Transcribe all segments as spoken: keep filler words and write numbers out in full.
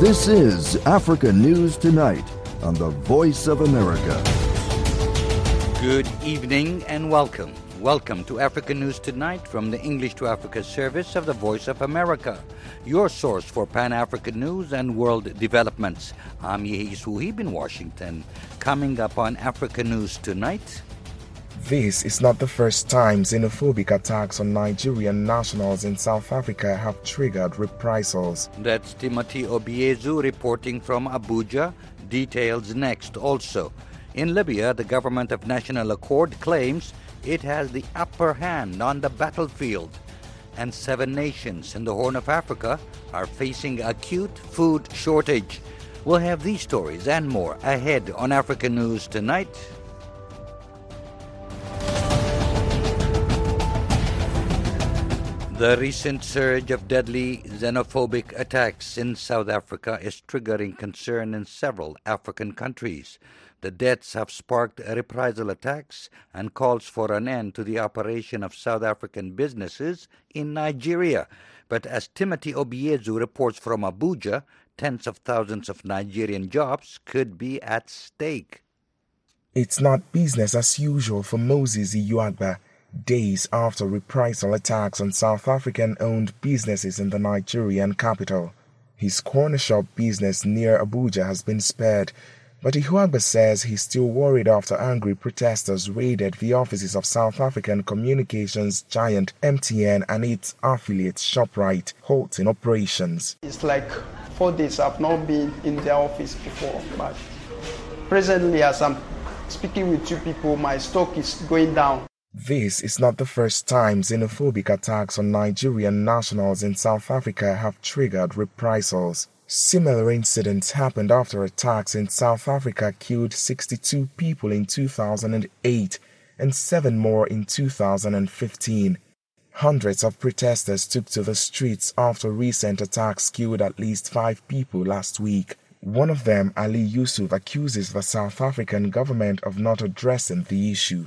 This is Africa News Tonight on the Voice of America. Good evening and welcome. Welcome to Africa News Tonight from the English to Africa service of the Voice of America, your source for Pan-African news and world developments. I'm Yehi Suhib in Washington. Coming up on Africa News Tonight. This is not the first time xenophobic attacks on Nigerian nationals in South Africa have triggered reprisals. That's Timothy Obiezu reporting from Abuja. Details next also. In Libya, the Government of National Accord claims it has the upper hand on the battlefield. And seven nations in the Horn of Africa are facing acute food shortage. We'll have these stories and more ahead on Africa News Tonight. The recent surge of deadly xenophobic attacks in South Africa is triggering concern in several African countries. The deaths have sparked reprisal attacks and calls for an end to the operation of South African businesses in Nigeria. But as Timothy Obiezu reports from Abuja, tens of thousands of Nigerian jobs could be at stake. It's not business as usual for Moses Ijuagba, days after reprisal attacks on South African-owned businesses in the Nigerian capital. His corner shop business near Abuja has been spared, but Ijuagba says he's still worried after angry protesters raided the offices of South African communications giant M T N and its affiliate ShopRite, halting operations. It's like four days I've not been in their office before, but presently as I'm speaking with you people, my stock is going down. This is not the first time xenophobic attacks on Nigerian nationals in South Africa have triggered reprisals. Similar incidents happened after attacks in South Africa killed sixty-two people in two thousand eight and seven more in two thousand fifteen. Hundreds of protesters took to the streets after recent attacks killed at least five people last week. One of them, Ali Yusuf, accuses the South African government of not addressing the issue.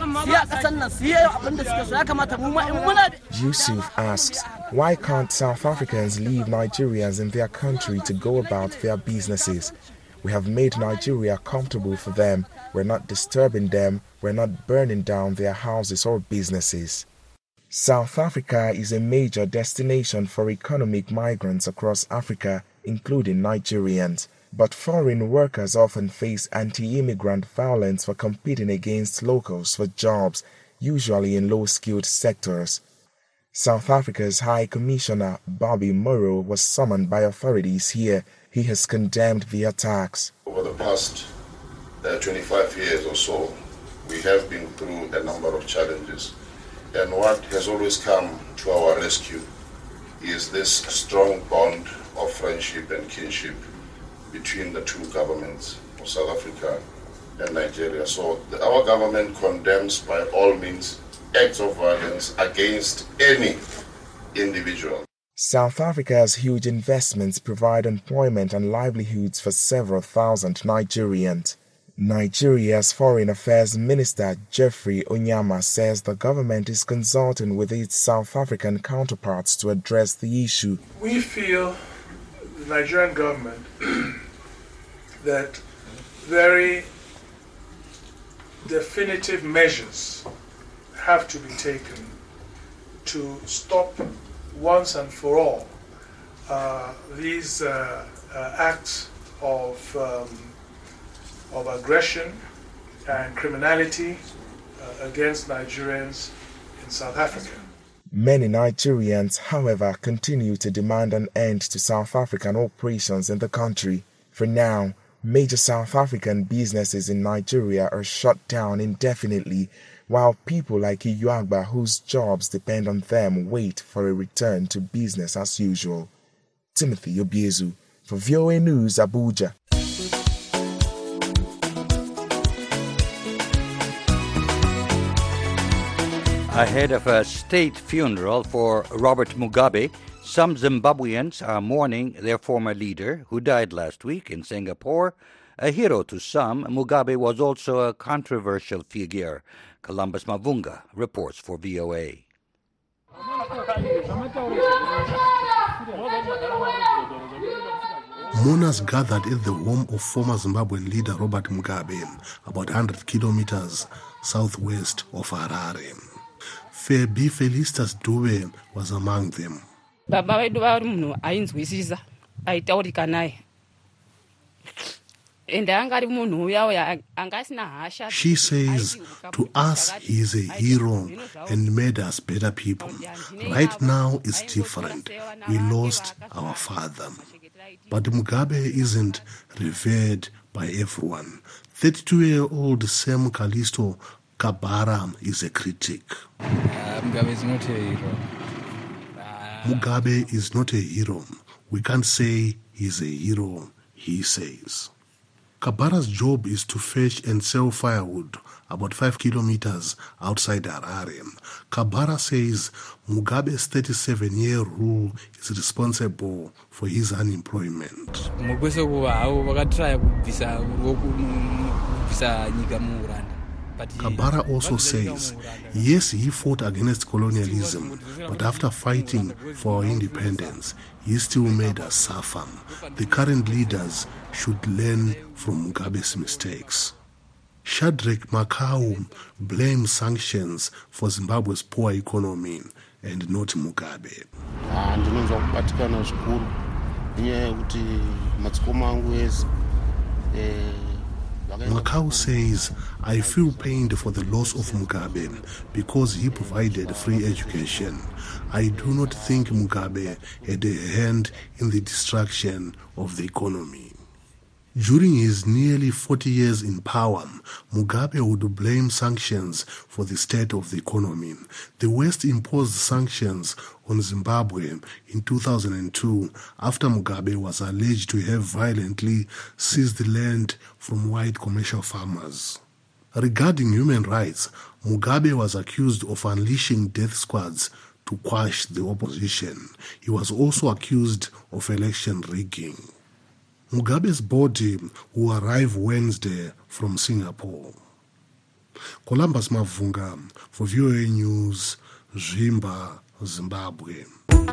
Yusuf asks, why can't South Africans leave Nigerians in their country to go about their businesses? We have made Nigeria comfortable for them. We're not disturbing them. We're not burning down their houses or businesses. South Africa is a major destination for economic migrants across Africa, including Nigerians. But foreign workers often face anti-immigrant violence for competing against locals for jobs, usually in low-skilled sectors. South Africa's High Commissioner Bobby Moro was summoned by authorities here. He has condemned the attacks. Over the past uh, twenty-five years or so, we have been through a number of challenges. And what has always come to our rescue is this strong bond of friendship and kinship between the two governments of South Africa and Nigeria. So the, our government condemns by all means acts of violence against any individual. South Africa's huge investments provide employment and livelihoods for several thousand Nigerians. Nigeria's Foreign Affairs Minister Geoffrey Onyeama says the government is consulting with its South African counterparts to address the issue. We feel, the Nigerian government, that very definitive measures have to be taken to stop once and for all uh, these uh, uh, acts of um, of aggression and criminality uh, against Nigerians in South Africa. Many Nigerians, however, continue to demand an end to South African operations in the country. For now, major South African businesses in Nigeria are shut down indefinitely, while people like Ijuagba, whose jobs depend on them, wait for a return to business as usual. Timothy Obiezu for V O A News, Abuja. Ahead of a state funeral for Robert Mugabe, some Zimbabweans are mourning their former leader, who died last week in Singapore. A hero to some, Mugabe was also a controversial figure. Columbus Mavunga reports for V O A. Mourners gathered at the home of former Zimbabwean leader Robert Mugabe, about one hundred kilometers southwest of Harare. Febi Felistas Dube was among them. She says, to us he is a hero and made us better people. Right now it's different. We lost our father. But Mugabe isn't revered by everyone. thirty-two-year-old Sam Kalisto Kabara is a critic. Uh, Mugabe is not a hero. Uh, Mugabe is not a hero. We can't say he's a hero, he says. Kabara's job is to fetch and sell firewood about five kilometers outside Harare. Kabara says Mugabe's thirty-seven-year rule is responsible for his unemployment. Kabara also says, yes, he fought against colonialism, but after fighting for our independence, he still made us suffer. The current leaders should learn from Mugabe's mistakes. Shadrach Makau blames sanctions for Zimbabwe's poor economy and not Mugabe. Makau says, I feel pained for the loss of Mugabe because he provided free education. I do not think Mugabe had a hand in the destruction of the economy. During his nearly forty years in power, Mugabe would blame sanctions for the state of the economy. The West imposed sanctions on Zimbabwe in two thousand two after Mugabe was alleged to have violently seized the land from white commercial farmers. Regarding human rights, Mugabe was accused of unleashing death squads to quash the opposition. He was also accused of election rigging. Mugabe's body will arrive Wednesday from Singapore. Columbus Mavunga for V O A News, Zvimba, Zimbabwe.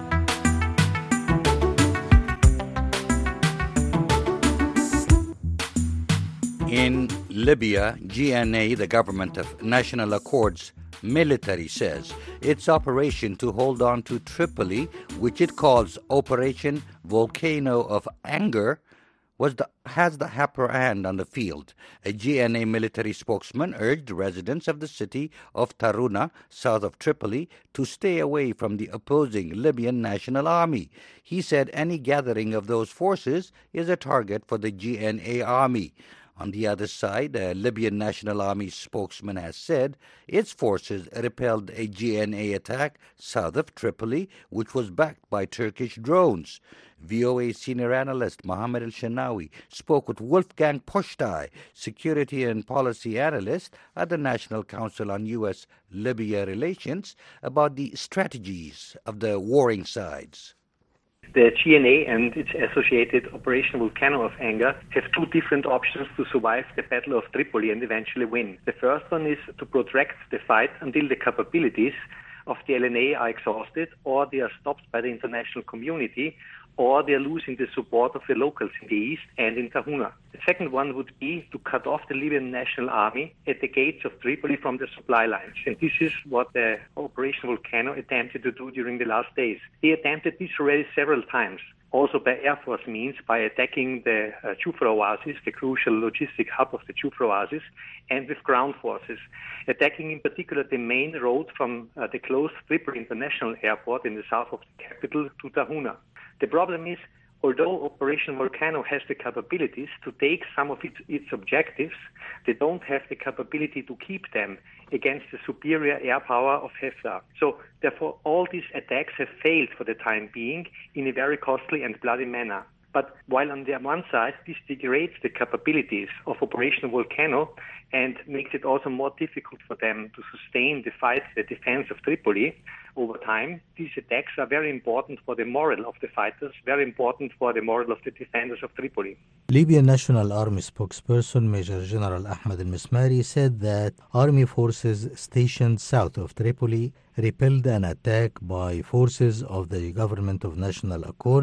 In Libya, G N A, the Government of National Accords military, says its operation to hold on to Tripoli, which it calls Operation Volcano of Anger, was the, has the upper hand on the field. A G N A military spokesman urged residents of the city of Taruna, south of Tripoli, to stay away from the opposing Libyan National Army. He said any gathering of those forces is a target for the G N A army. On the other side, a Libyan National Army spokesman has said its forces repelled a G N A attack south of Tripoli, which was backed by Turkish drones. V O A senior analyst Mohammed El-Shenawi spoke with Wolfgang Poshtay, security and policy analyst at the National Council on U S Libya Relations, about the strategies of the warring sides. The G N A and its associated Operation Volcano of Anger have two different options to survive the Battle of Tripoli and eventually win. The first one is to protract the fight until the capabilities of the L N A are exhausted, or they are stopped by the international community, or they are losing the support of the locals in the east and in Taruna. The second one would be to cut off the Libyan National Army at the gates of Tripoli from the supply lines. And this is what the Operation Volcano attempted to do during the last days. They attempted this already several times, also by Air Force means, by attacking the uh, Jufra Oasis, the crucial logistic hub of the Jufra Oasis, and with ground forces, attacking in particular the main road from uh, the closed Tripoli International Airport in the south of the capital to Taruna. The problem is, although Operation Volcano has the capabilities to take some of its, its objectives, they don't have the capability to keep them against the superior air power of Haftar. So, therefore, all these attacks have failed for the time being in a very costly and bloody manner. But while on the one side, this degrades the capabilities of Operation Volcano and makes it also more difficult for them to sustain the fight, the defense of Tripoli over time, these attacks are very important for the morale of the fighters, very important for the morale of the defenders of Tripoli. Libyan National Army spokesperson Major General Ahmed al-Mismari said that army forces stationed south of Tripoli repelled an attack by forces of the Government of National Accord,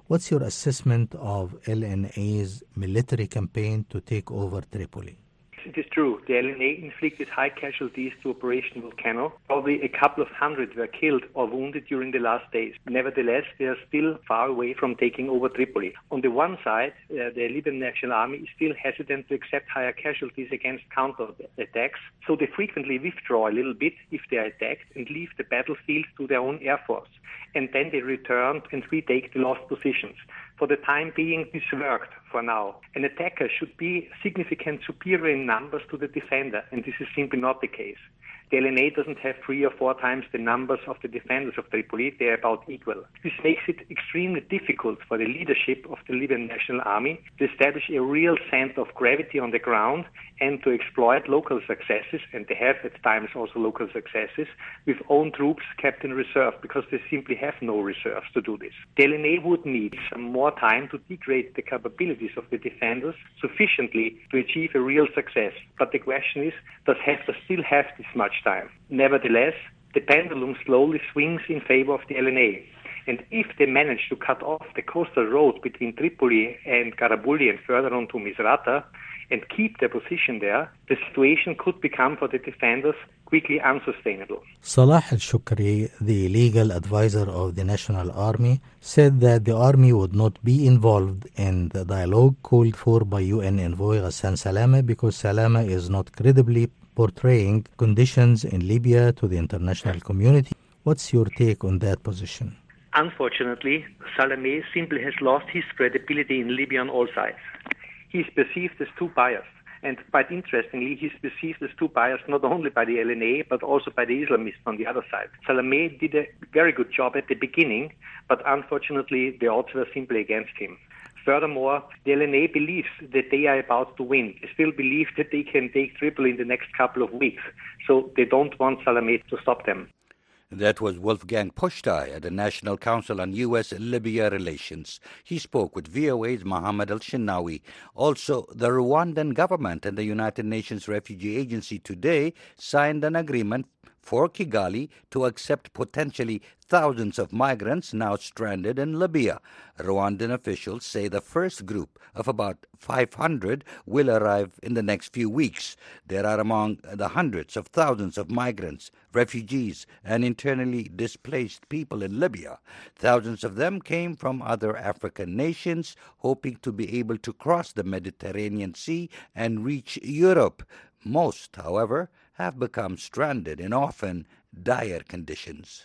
What's your assessment of L N A's military campaign to take over Tripoli? It is true. The L N A inflicted high casualties to Operation Volcano. Probably a couple of hundred were killed or wounded during the last days. Nevertheless, they are still far away from taking over Tripoli. On the one side, uh, the Libyan National Army is still hesitant to accept higher casualties against counter-attacks, so they frequently withdraw a little bit if they are attacked and leave the battlefield to their own air force. And then they return and retake the lost positions. For the time being, this worked for now. An attacker should be significantly superior in numbers to the defender, and this is simply not the case. The L N A doesn't have three or four times the numbers of the defenders of Tripoli. They are about equal. This makes it extremely difficult for the leadership of the Libyan National Army to establish a real center of gravity on the ground and to exploit local successes, and they have at times also local successes, with own troops kept in reserve because they simply have no reserves to do this. The L N A would need some more time to degrade the capabilities of the defenders sufficiently to achieve a real success. But the question is, does Haftar still have this much time? Nevertheless, the pendulum slowly swings in favor of the L N A. And if they manage to cut off the coastal road between Tripoli and Garabulli and further on to Misrata and keep their position there, the situation could become for the defenders quickly unsustainable. Salah al-Shukri, the legal advisor of the National Army, said that the army would not be involved in the dialogue called for by U N envoy Ghassan Salama because Salama is not credibly portraying conditions in Libya to the international community. What's your take on that position? Unfortunately, Salameh simply has lost his credibility in Libya on all sides. He is perceived as too biased. And quite interestingly, he's perceived as too biased not only by the L N A, but also by the Islamists on the other side. Salameh did a very good job at the beginning, but unfortunately, the odds were simply against him. Furthermore, the L N A believes that they are about to win. They still believe that they can take Tripoli in the next couple of weeks. So they don't want Salameh to stop them. That was Wolfgang Pushtai at the National Council on U S Libya Relations. He spoke with V O A's Mohammed Al-Shinawi. Also, the Rwandan government and the United Nations Refugee Agency today signed an agreement for Kigali to accept potentially thousands of migrants now stranded in Libya. Rwandan officials say the first group of about five hundred will arrive in the next few weeks. They are among the hundreds of thousands of migrants, refugees, and internally displaced people in Libya. Thousands of them came from other African nations, hoping to be able to cross the Mediterranean Sea and reach Europe. Most, however, have become stranded in often dire conditions.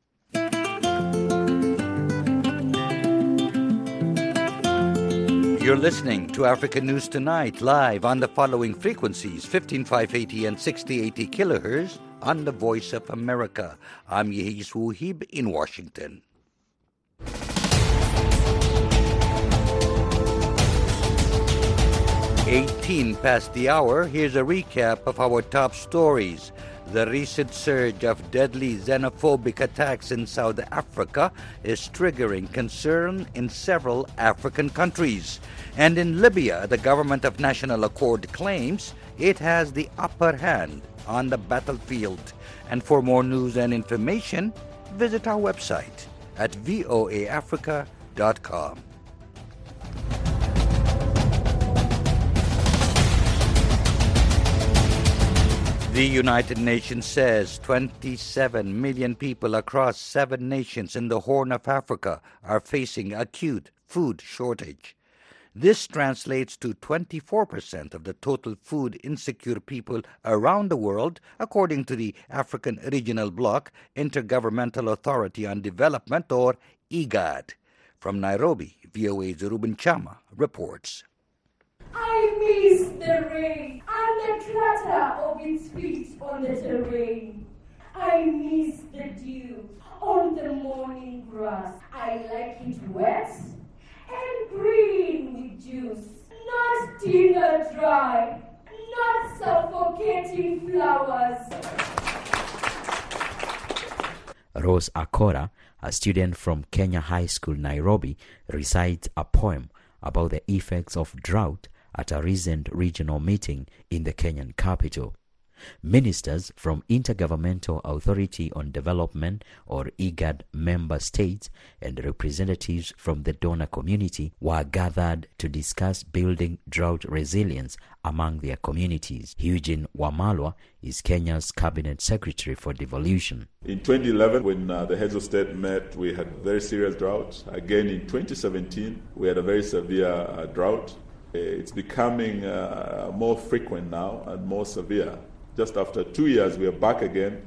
You're listening to African News Tonight, live on the following frequencies, fifteen five eighty and sixty eighty kilohertz on the Voice of America. I'm Yehis Wuhib in Washington. eighteen past the hour, here's a recap of our top stories. The recent surge of deadly xenophobic attacks in South Africa is triggering concern in several African countries. And in Libya, the government of National Accord claims it has the upper hand on the battlefield. And for more news and information, visit our website at voa africa dot com. The United Nations says twenty-seven million people across seven nations in the Horn of Africa are facing acute food shortage. This translates to twenty-four percent of the total food insecure people around the world, according to the African Regional Bloc Intergovernmental Authority on Development, or IGAD. From Nairobi, V O A's Ruben Chama reports. I miss the rain and the clatter of its feet on the terrain. I miss the dew on the morning grass. I like it wet and green with juice, not dinner dry, not suffocating flowers. Rose Akora, a student from Kenya High School, Nairobi, recites a poem about the effects of drought at a recent regional meeting in the Kenyan capital. Ministers from Intergovernmental Authority on Development, or IGAD, member states and representatives from the donor community were gathered to discuss building drought resilience among their communities. Eugene Wamalwa is Kenya's Cabinet Secretary for Devolution. In twenty eleven, when uh, the heads of state met, we had very serious drought. Again, in twenty seventeen, we had a very severe uh, drought. It's becoming uh, more frequent now and more severe. Just after two years, we are back again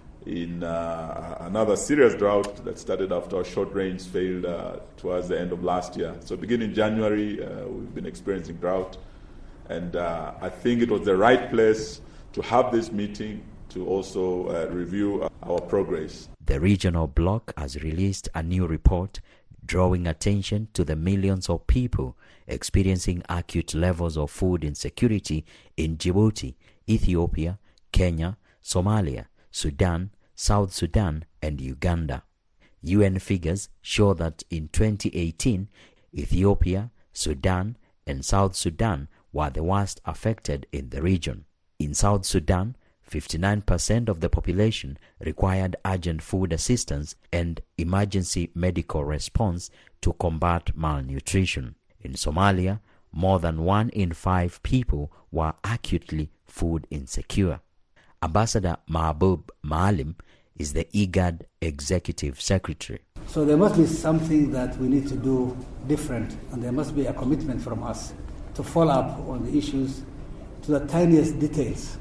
in uh, another serious drought that started after our short rains failed uh, towards the end of last year. So beginning January, uh, we've been experiencing drought. And uh, I think it was the right place to have this meeting to also uh, review our progress. The regional bloc has released a new report drawing attention to the millions of people experiencing acute levels of food insecurity in Djibouti, Ethiopia, Kenya, Somalia, Sudan, South Sudan, and Uganda. U N figures show that in twenty eighteen, Ethiopia, Sudan, and South Sudan were the worst affected in the region. In South Sudan, fifty-nine percent of the population required urgent food assistance and emergency medical response to combat malnutrition. In Somalia, more than one in five people were acutely food insecure. Ambassador Mahbub Maalim is the IGAD Executive Secretary. So there must be something that we need to do different, and there must be a commitment from us to follow up on the issues to the tiniest details,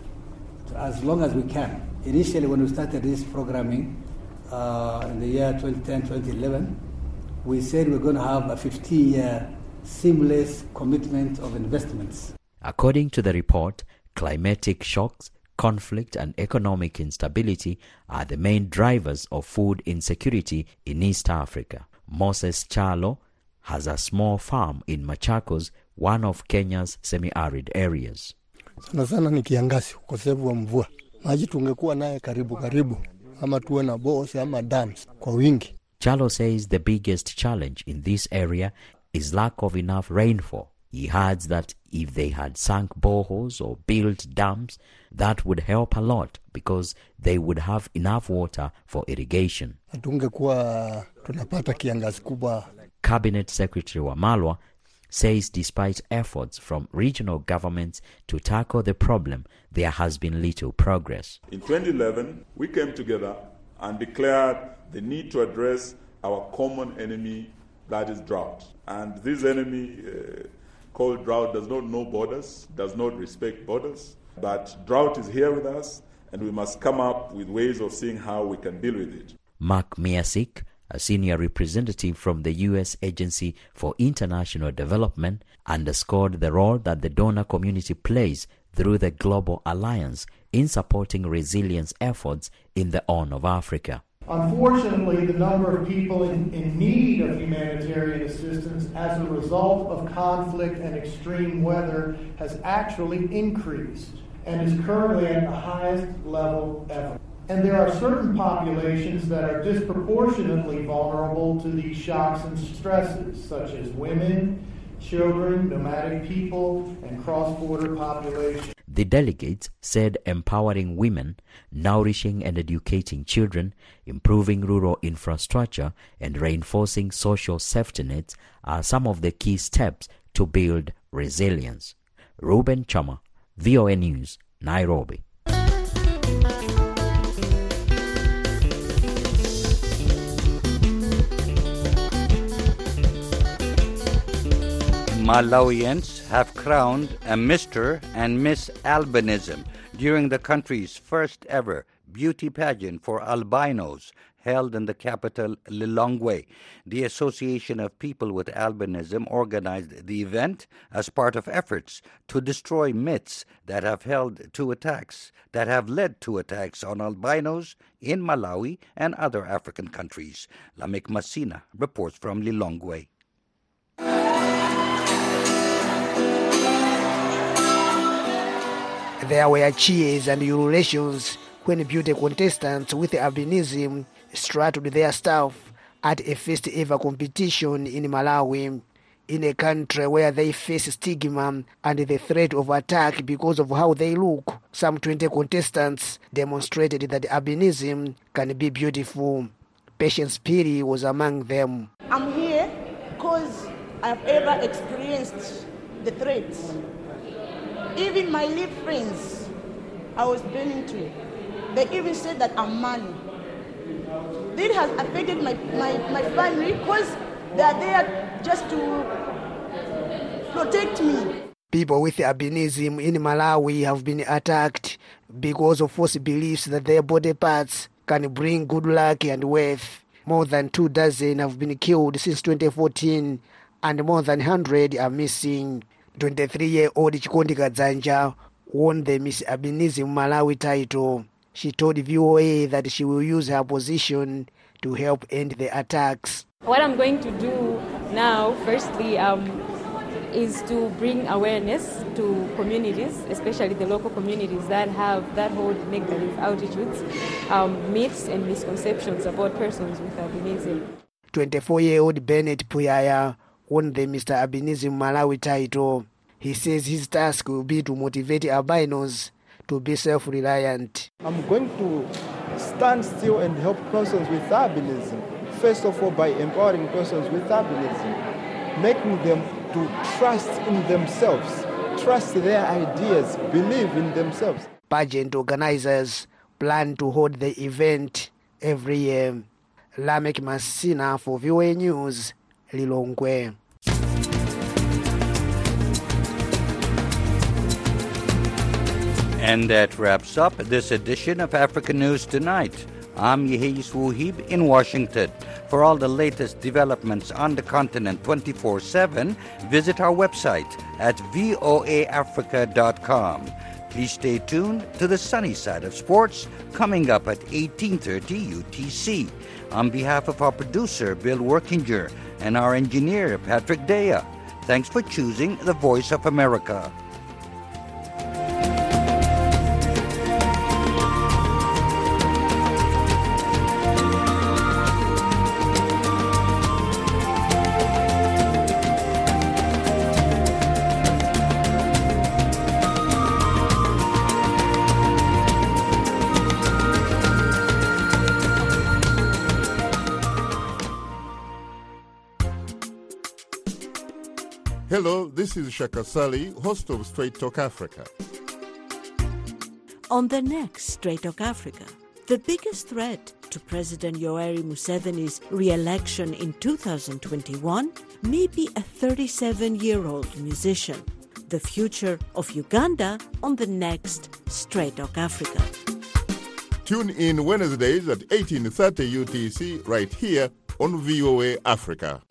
as long as we can. Initially, when we started this programming uh, in the year twenty ten, twenty eleven, we said we're going to have a fifteen-year seamless commitment of investments. According to the report, climatic shocks, conflict, and economic instability are the main drivers of food insecurity in East Africa. Moses Chalo has a small farm in Machakos, one of Kenya's semi-arid areas. Sana sana ni kiangazi, ukosefu wa mvua. Maji tungekuwa naye karibu karibu, ama tuwe na bores ama dams kwa wingi. Chalo says the biggest challenge in this area is lack of enough rainfall. He adds that if they had sunk boreholes or built dams, that would help a lot because they would have enough water for irrigation. Tungekuwa tunapata kiangazi kubwa. Cabinet Secretary Wamalwa says despite efforts from regional governments to tackle the problem, there has been little progress. In twenty eleven, we came together and declared the need to address our common enemy, that is drought. And this enemy uh, called drought does not know borders, does not respect borders, but drought is here with us, and we must come up with ways of seeing how we can deal with it. Mark Miasik, a senior representative from the U S Agency for International Development, underscored the role that the donor community plays through the Global Alliance in supporting resilience efforts in the Horn of Africa. Unfortunately, the number of people in, in need of humanitarian assistance as a result of conflict and extreme weather has actually increased and is currently at the highest level ever. And there are certain populations that are disproportionately vulnerable to these shocks and stresses, such as women, children, nomadic people, and cross-border populations. The delegates said empowering women, nourishing and educating children, improving rural infrastructure, and reinforcing social safety nets are some of the key steps to build resilience. Ruben Chama, V O A News, Nairobi. Malawians have crowned a Mister and Miss Albinism during the country's first ever beauty pageant for albinos held in the capital Lilongwe. The Association of People with Albinism organized the event as part of efforts to destroy myths that have held to attacks that have led to attacks on albinos in Malawi and other African countries. Lamik Masina reports from Lilongwe. There were cheers and ululations when beauty contestants with albinism strutted their stuff at a first ever competition in Malawi. in a country where they face stigma and the threat of attack because of how they look. Some twenty contestants demonstrated that albinism can be beautiful. Patience Piri was among them. I'm here because I've ever experienced the threats. Even my live friends, I was burning to. They even said that I'm money. This has affected my, my, my family because they are there just to protect me. People with albinism in Malawi have been attacked because of false beliefs that their body parts can bring good luck and wealth. More than two dozen have been killed since twenty fourteen, and more than one hundred are missing. twenty-three-year-old Chikondi Kadzanja won the Miss Albinism Malawi title. She told V O A that she will use her position to help end the attacks. What I'm going to do now, firstly, um, is to bring awareness to communities, especially the local communities that have that hold negative attitudes, um, myths and misconceptions about persons with albinism. twenty-four-year-old Bennett Puyaya won the Mister Albinism Malawi title. He says his task will be to motivate albinos to be self-reliant. I'm going to stand still and help persons with albinism. First of all, by empowering persons with albinism, making them to trust in themselves, trust their ideas, believe in themselves. Pageant organizers plan to hold the event every year. Lamek Masina for V O A News, Lilongwe. And that wraps up this edition of African News Tonight. I'm Yehis Wuhib in Washington. For all the latest developments on the continent twenty-four seven, visit our website at voa africa dot com. Please stay tuned to the sunny side of sports coming up at eighteen thirty U T C. On behalf of our producer, Bill Workinger, and our engineer, Patrick Dea, thanks for choosing the Voice of America. Hello, this is Shaka Sali, host of Straight Talk Africa. On the next Straight Talk Africa, the biggest threat to President Yoweri Museveni's re-election in two thousand twenty-one may be a thirty-seven-year-old musician. The future of Uganda on the next Straight Talk Africa. Tune in Wednesdays at eighteen thirty U T C right here on V O A Africa.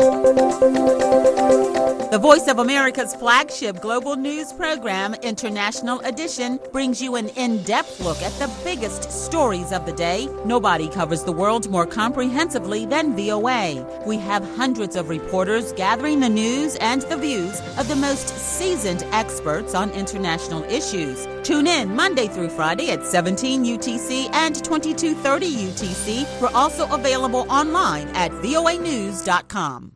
The Voice of America's flagship global news program, International Edition, brings you an in-depth look at the biggest stories of the day. Nobody covers the world more comprehensively than V O A. We have hundreds of reporters gathering the news and the views of the most seasoned experts on international issues. Tune in Monday through Friday at seventeen U T C and twenty-two thirty U T C. We're also available online at voa news dot com.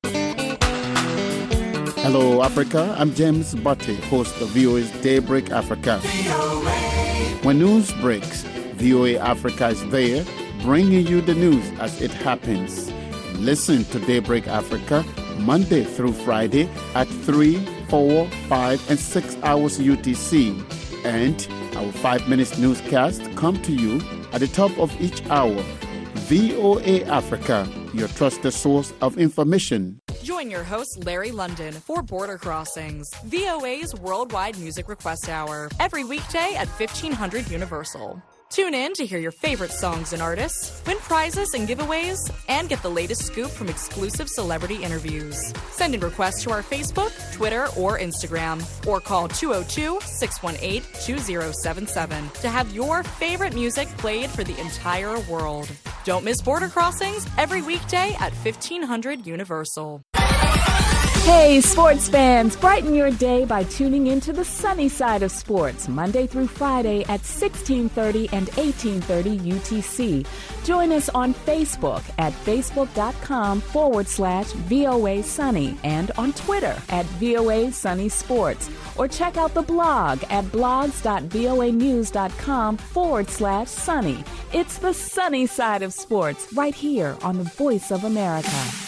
Hello, Africa. I'm James Butte, host of V O A's Daybreak Africa. When news breaks, V O A Africa is there, bringing you the news as it happens. Listen to Daybreak Africa Monday through Friday at three, four, five, and six hours U T C. And our five minutes newscast come to you at the top of each hour. V O A Africa, your trusted source of information. Join your host, Larry London, for Border Crossings, V O A's Worldwide Music Request Hour, every weekday at fifteen hundred Universal. Tune in to hear your favorite songs and artists, win prizes and giveaways, and get the latest scoop from exclusive celebrity interviews. Send in requests to our Facebook, Twitter, or Instagram, or call two oh two, six one eight, two oh seven seven to have your favorite music played for the entire world. Don't miss Border Crossings every weekday at fifteen hundred Universal. Hey, sports fans, brighten your day by tuning into the sunny side of sports, Monday through Friday at sixteen thirty and eighteen thirty U T C. Join us on Facebook at facebook.com forward slash VOA Sunny and on Twitter at VOA Sunny Sports. Or check out the blog at blogs.voanews.com forward slash sunny. It's the sunny side of sports right here on the Voice of America.